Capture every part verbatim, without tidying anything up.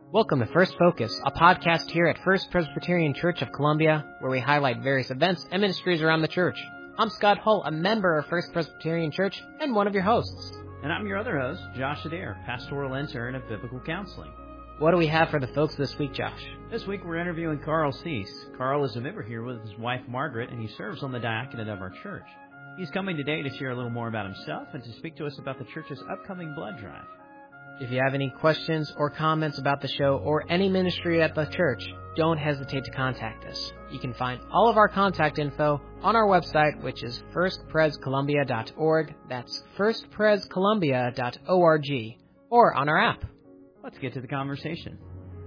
Welcome to First Focus, a podcast here at First Presbyterian Church of Columbia, where we highlight various events and ministries around the church. I'm Scott Hull, a member of First Presbyterian Church and one of your hosts. And I'm your other host, Josh Adair, pastoral intern of biblical counseling. What do we have for the folks this week, Josh? This week we're interviewing Carl Cease. Carl is a member here with his wife Margaret, and he serves on the diaconate of our church. He's coming today to share a little more about himself and to speak to us about the church's upcoming blood drive. If you have any questions or comments about the show or any ministry at the church, don't hesitate to contact us. You can find all of our contact info on our website, which is first pres columbia dot org. That's first pres columbia dot org, or on our app. Let's get to the conversation.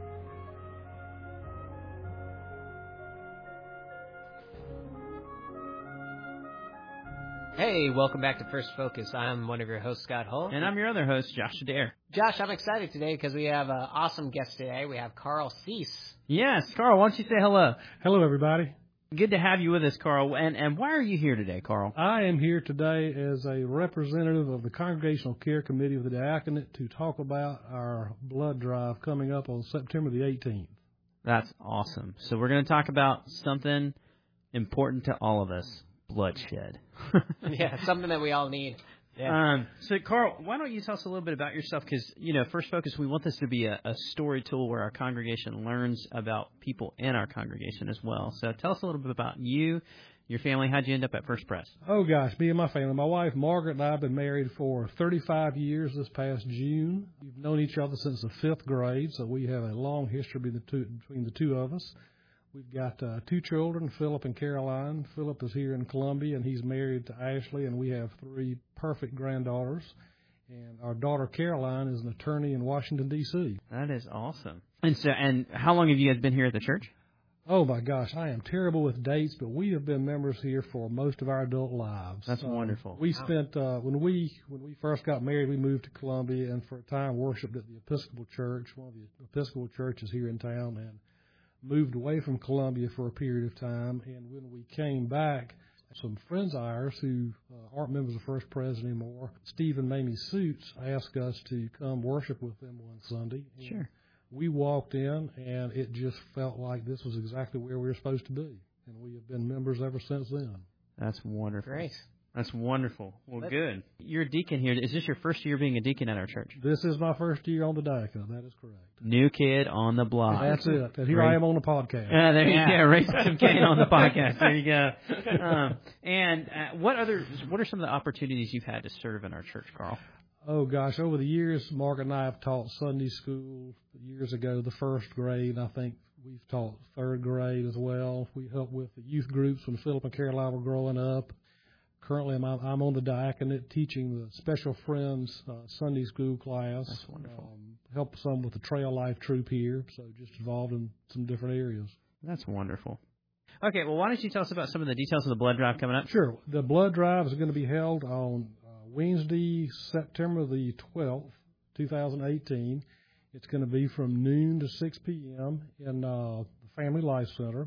Hey, welcome back to First Focus. I'm one of your hosts, Scott Hull. And I'm your other host, Josh Adair. Josh, I'm excited today because we have an awesome guest today. We have Carl Cease. Yes, Carl, why don't you say hello? Hello, everybody. Good to have you with us, Carl. And, and why are you here today, Carl? I am here today as a representative of the Congregational Care Committee of the Diaconate to talk about our blood drive coming up on September the eighteenth. That's awesome. So we're going to talk about something important to all of us. Bloodshed. Yeah, something that we all need. Yeah. Um, so, Carl, why don't you tell us a little bit about yourself? Because, you know, First Focus, we want this to be a, a story tool where our congregation learns about people in our congregation as well. So tell us a little bit about you, your family. How'd you end up at First Pres? Oh, gosh, me and my family. My wife, Margaret, and I have been married for thirty-five years this past June. We've known each other since the fifth grade, so we have a long history between the two, between the two of us. We've got uh, two children, Philip and Caroline. Philip is here in Columbia, and he's married to Ashley, and we have three perfect granddaughters. And our daughter, Caroline, is an attorney in Washington, D C That is awesome. And so, and how long have you guys been here at the church? Oh, my gosh, I am terrible with dates, but we have been members here for most of our adult lives. That's um, wonderful. We spent, uh, when we when we first got married, we moved to Columbia, and for a time worshiped at the Episcopal Church, one of the Episcopal churches here in town, and moved away from Columbia for a period of time, and when we came back, some friends of ours who uh, aren't members of First Pres anymore, Steve and Mamie Suits, asked us to come worship with them one Sunday. Sure. We walked in, and it just felt like this was exactly where we were supposed to be, and we have been members ever since then. That's wonderful. Great. That's wonderful. Well, good. You're a deacon here. Is this your first year being a deacon at our church? This is my first year on the diaconate. That is correct. New kid on the block. That's it. And here Great. I am on the podcast. Uh, there you go. Raise some cane on the podcast. There you go. Um, and uh, what other? What are some of the opportunities you've had to serve in our church, Carl? Oh, gosh. Over the years, Mark and I have taught Sunday school. Years ago, the first grade. I think we've taught third grade as well. We helped with the youth groups when Philip and Caroline were growing up. Currently, I'm, I'm on the diaconate teaching the Special Friends uh, Sunday school class. That's wonderful. Um, help some with the Trail Life troop here, so just involved in some different areas. That's wonderful. Okay, well, why don't you tell us about some of the details of the blood drive coming up? Sure. The blood drive is going to be held on uh, Wednesday, September the twelfth, twenty eighteen. It's going to be from noon to six p.m. in uh, the Family Life Center.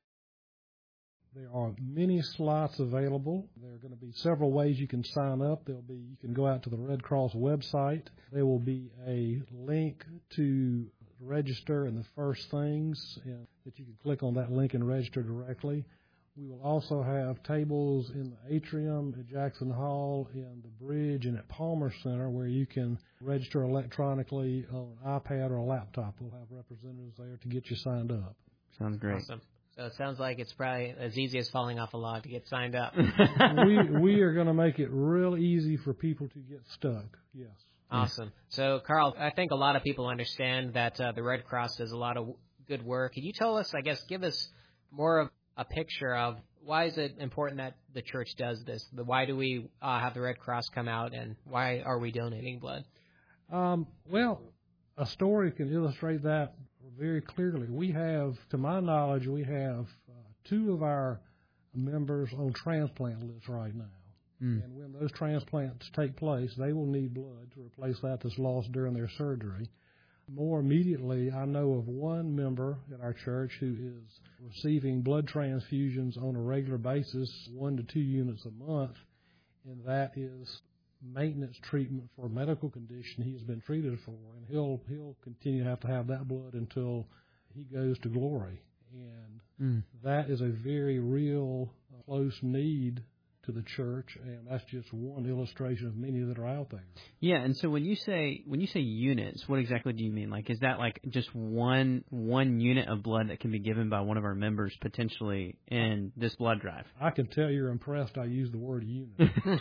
There are many slots available. There are going to be several ways you can sign up. There'll be you can go out to the Red Cross website. There will be a link to register in the first things and that you can click on that link and register directly. We will also have tables in the atrium at Jackson Hall, in the bridge, and at Palmer Center where you can register electronically on an iPad or a laptop. We'll have representatives there to get you signed up. Sounds great. Awesome. So it sounds like it's probably as easy as falling off a log to get signed up. we we are going to make it real easy for people to get stuck. Yes. Awesome. So, Carl, I think a lot of people understand that uh, the Red Cross does a lot of good work. Can you tell us, I guess, give us more of a picture of why is it important that the church does this? The, why do we uh, have the Red Cross come out, and why are we donating blood? Um, well, a story can illustrate that very clearly. We have, to my knowledge, we have uh, two of our members on transplant lists right now. Mm. And when those transplants take place, they will need blood to replace that that's lost during their surgery. More immediately, I know of one member at our church who is receiving blood transfusions on a regular basis, one to two units a month, and that is maintenance treatment for a medical condition he has been treated for, and he'll he'll continue to have to have that blood until he goes to glory. And mm. that is a very real, uh, close need to the church, and that's just one illustration of many that are out there. Yeah, and so when you say when you say units, what exactly do you mean? Like, is that like just one one unit of blood that can be given by one of our members potentially in this blood drive? I can tell you're impressed I use the word unit. no,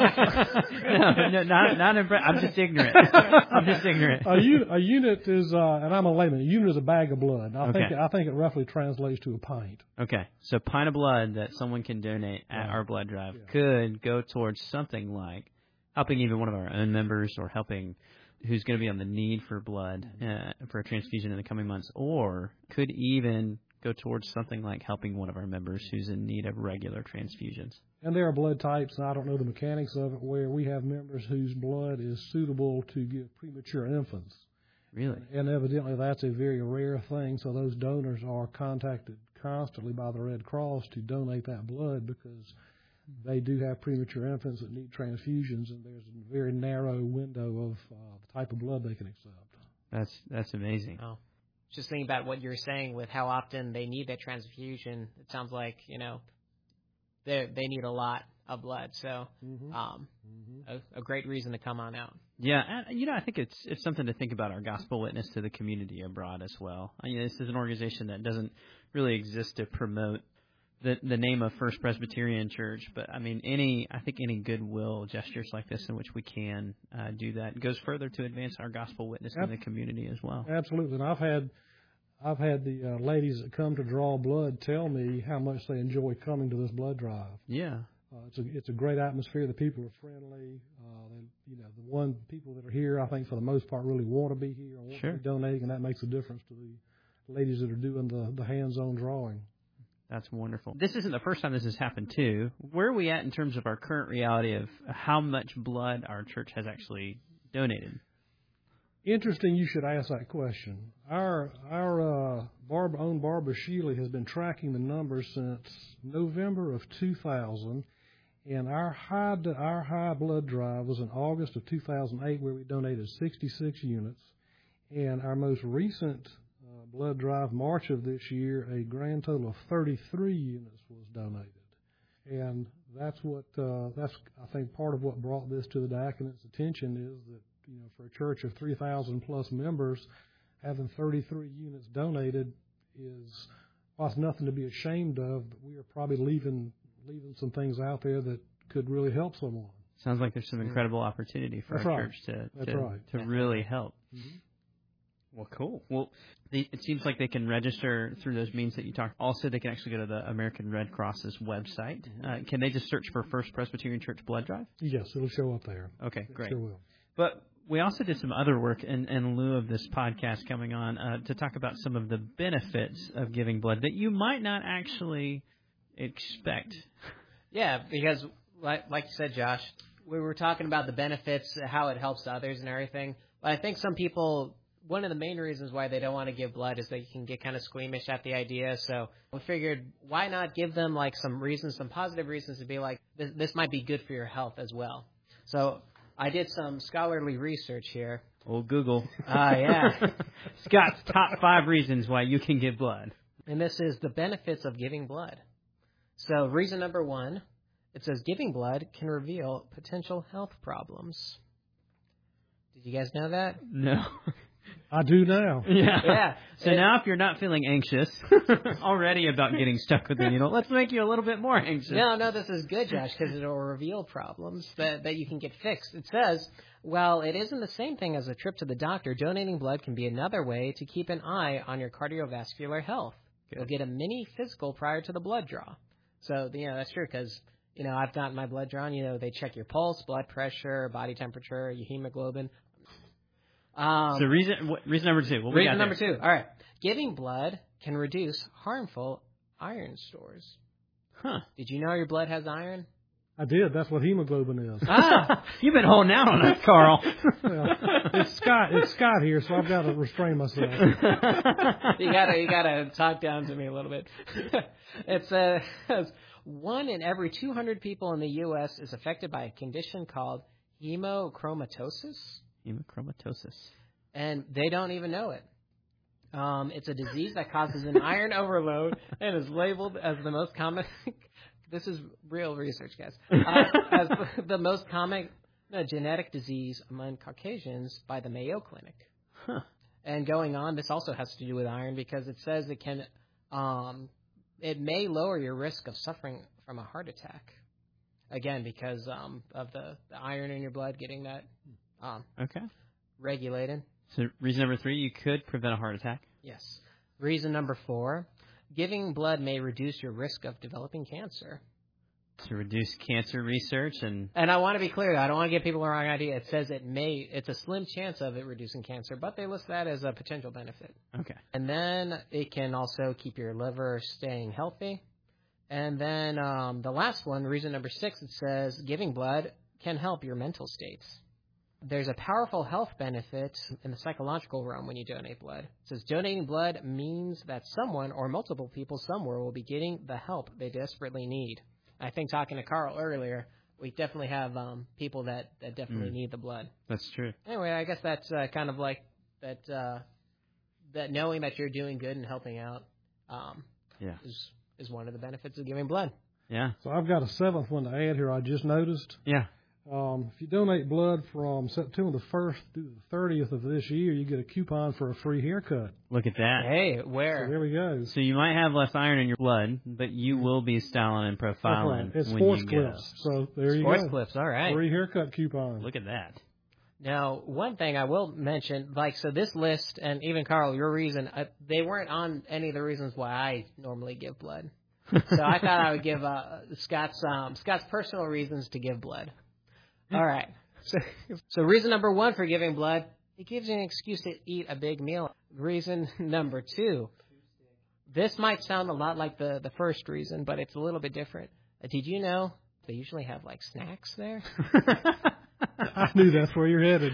no, not not impressed. I'm just ignorant. I'm just ignorant. A, un- a unit is, uh, and I'm a layman. A unit is a bag of blood. I okay. think I think it roughly translates to a pint. Okay, so a pint of blood that someone can donate at right. our blood drive yeah. could go towards something like helping even one of our own members, or helping who's going to be on the need for blood uh, for a transfusion in the coming months, or could even go towards something like helping one of our members who's in need of regular transfusions. And there are blood types, and I don't know the mechanics of it, where we have members whose blood is suitable to give premature infants. Really? And evidently that's a very rare thing, so those donors are contacted constantly by the Red Cross to donate that blood, because they do have premature infants that need transfusions, and there's a very narrow window of uh, the type of blood they can accept. That's that's amazing. Oh. Just thinking about what you're saying with how often they need that transfusion, it sounds like, you know, they they need a lot of blood. So mm-hmm. Um, mm-hmm. A, a great reason to come on out. Yeah, and, you know, I think it's it's something to think about our gospel witness to the community abroad as well. I mean, this is an organization that doesn't really exist to promote the the name of First Presbyterian Church, but I mean, any I think any goodwill gestures like this in which we can uh, do that goes further to advance our gospel witness Ab- in the community as well. Absolutely, and I've had I've had the uh, ladies that come to draw blood tell me how much they enjoy coming to this blood drive. Yeah, uh, it's a it's a great atmosphere. The people are friendly. Uh, they, you know, the one people that are here, I think for the most part, really want to be here and want sure. to be donating, and that makes a difference to the ladies that are doing the, the hands-on drawing. That's wonderful. This isn't the first time this has happened, too. Where are we at in terms of our current reality of how much blood our church has actually donated? Interesting you should ask that question. Our our uh, Barbara, own Barbara Shealy has been tracking the numbers since November of two thousand, and our high our high blood drive was in August of two thousand eight, where we donated sixty-six units, and our most recent blood drive, March of this year, a grand total of thirty-three units was donated. And that's what, uh, that's, I think, part of what brought this to the diaconate's attention is that, you know, for a church of three thousand plus members, having thirty-three units donated is, well, it's nothing to be ashamed of, but we are probably leaving, leaving some things out there that could really help someone. Sounds like there's some incredible opportunity for that's our right. church to, that's to, right. to really help. Mm-hmm. Well, cool. Well, they, it seems like they can register through those means that you talked. Also, they can actually go to the American Red Cross's website. Uh, can they just search for First Presbyterian Church Blood Drive? Yes, it'll show up there. Okay, it great. Sure will. But we also did some other work in, in lieu of this podcast coming on uh, to talk about some of the benefits of giving blood that you might not actually expect. Yeah, because like, like you said, Josh, we were talking about the benefits, how it helps others and everything. But I think some people... One of the main reasons why they don't want to give blood is that you can get kind of squeamish at the idea. So we figured, why not give them like some reasons, some positive reasons to be like, this, this might be good for your health as well. So I did some scholarly research here. Old Google. Ah, uh, yeah. Scott's top five reasons why you can give blood. And this is the benefits of giving blood. So reason number one, it says giving blood can reveal potential health problems. Did you guys know that? No. I do now. Yeah. yeah. So it, now if you're not feeling anxious already about getting stuck with the needle, let's make you a little bit more anxious. No, no, this is good, Josh, because it'll reveal problems that, that you can get fixed. It says, well, it isn't the same thing as a trip to the doctor. Donating blood can be another way to keep an eye on your cardiovascular health. Good. You'll get a mini physical prior to the blood draw. So, you know, that's true because, you know, I've gotten my blood drawn. You know, they check your pulse, blood pressure, body temperature, your hemoglobin. Um, so reason what, reason number two. What we reason got number there? two. All right. Giving blood can reduce harmful iron stores. Huh. Did you know your blood has iron? I did. That's what hemoglobin is. Ah, you've been holding out on us, Carl. Well, it's Scott. It's Scott here, so I've got to restrain myself. you gotta, you gotta talk down to me a little bit. It says one in every two hundred people in the U S is affected by a condition called hemochromatosis. Hemochromatosis. And they don't even know it. Um, it's a disease that causes an iron overload and is labeled as the most common. This is real research, guys. Uh, as the, the most common uh, genetic disease among Caucasians by the Mayo Clinic. Huh. And going on, this also has to do with iron because it says it can, um, it may lower your risk of suffering from a heart attack. Again, because um, of the, the iron in your blood getting that um, okay. regulated. So reason number three, you could prevent a heart attack. Yes. Reason number four, giving blood may reduce your risk of developing cancer. To reduce cancer research and... And I want to be clear, I don't want to give people the wrong idea. It says it may, it's a slim chance of it reducing cancer, but they list that as a potential benefit. Okay. And then it can also keep your liver staying healthy. And then um, the last one, reason number six, it says giving blood can help your mental states. There's a powerful health benefit in the psychological realm when you donate blood. It says donating blood means that someone or multiple people somewhere will be getting the help they desperately need. I think talking to Carl earlier, we definitely have um, people that, that definitely mm. need the blood. That's true. Anyway, I guess that's uh, kind of like that uh, that knowing that you're doing good and helping out um, yeah. is is one of the benefits of giving blood. Yeah. So I've got a seventh one to add here I just noticed. Yeah. Um, if you donate blood from September the first through the thirtieth of this year, you get a coupon for a free haircut. Look at that. Hey, where? So there we go. So you might have less iron in your blood, but you will be styling and profiling It's when sports you clips. go. So there you sports go. Sports clips, all right. Free haircut coupon. Look at that. Now, one thing I will mention, like, so this list, and even Carl, your reason, uh, they weren't on any of the reasons why I normally give blood. So I thought I would give uh, Scott's um, Scott's personal reasons to give blood. All right. So, so reason number one for giving blood, it gives you an excuse to eat a big meal. Reason number two, this might sound a lot like the, the first reason, but it's a little bit different. Uh, did you know they usually have, like, snacks there? I knew that's where you're headed.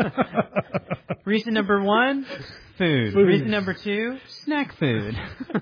Reason number one, food. food. Reason number two, snack food.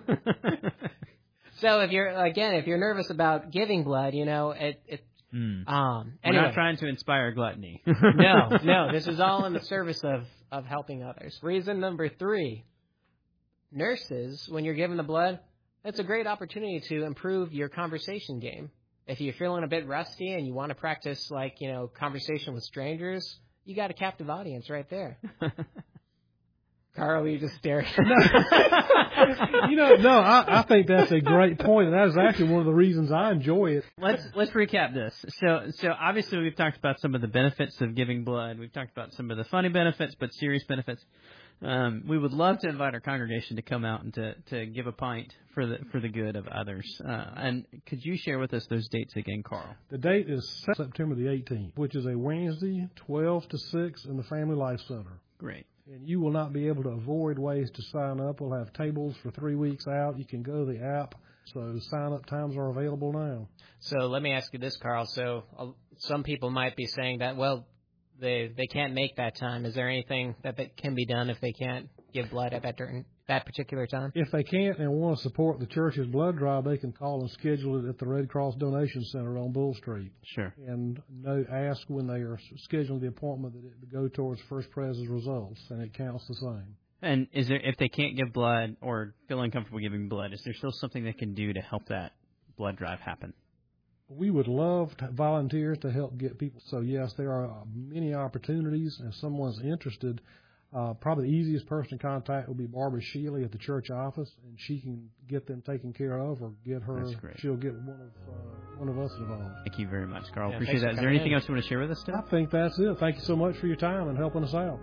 So if you're, again, if you're nervous about giving blood, you know, it, it Mm. Um, anyway. We're not trying to inspire gluttony. no, no. This is all in the service of, of helping others. Reason number three, nurses, when you're giving the blood, it's a great opportunity to improve your conversation game. If you're feeling a bit rusty and you want to practice, like, you know, conversation with strangers, you got a captive audience right there. Carl, you just staring. You know, no, I, I think that's a great point, and that is actually one of the reasons I enjoy it. Let's let's recap this. So, so obviously we've talked about some of the benefits of giving blood. We've talked about some of the funny benefits, but serious benefits. Um, we would love to invite our congregation to come out and to, to give a pint for the for the good of others. Uh, and could you share with us those dates again, Carl? The date is September the eighteenth, which is a Wednesday, twelve to six, in the Family Life Center. Great. And you will not be able to avoid ways to sign up. We'll have tables for three weeks out. You can go to the app. So sign-up times are available now. So let me ask you this, Carl. So uh, some people might be saying that, well, they they can't make that time. Is there anything that, that can be done if they can't give blood at that, during that particular time? If they can't and want to support the church's blood drive, they can call and schedule it at the Red Cross Donation Center on Bull Street. Sure. And no, ask when they are scheduling the appointment that it go towards First Pres's results, and it counts the same. And is there, if they can't give blood or feel uncomfortable giving blood, is there still something they can do to help that blood drive happen? We would love to volunteers to help get people. So, yes, there are many opportunities. If someone's interested, uh, probably the easiest person to contact will be Barbara Shealy at the church office, and she can get them taken care of or get her. That's great. She'll get one of uh, one of us involved. Thank you very much, Carl. Yeah, Appreciate that. Is there anything in. else you want to share with us today? I think that's it. Thank you so much for your time and helping us out.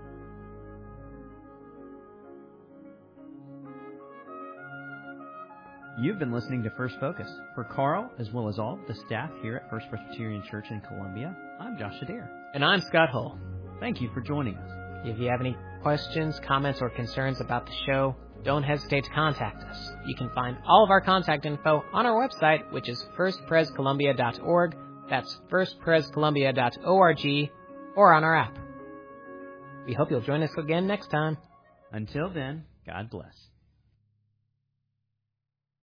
You've been listening to First Focus. For Carl, as well as all the staff here at First Presbyterian Church in Columbia, I'm Josh Adair. And I'm Scott Hull. Thank you for joining us. If you have any questions, comments, or concerns about the show, don't hesitate to contact us. You can find all of our contact info on our website, which is first pres columbia dot org. That's first pres columbia dot org, or on our app. We hope you'll join us again next time. Until then, God bless.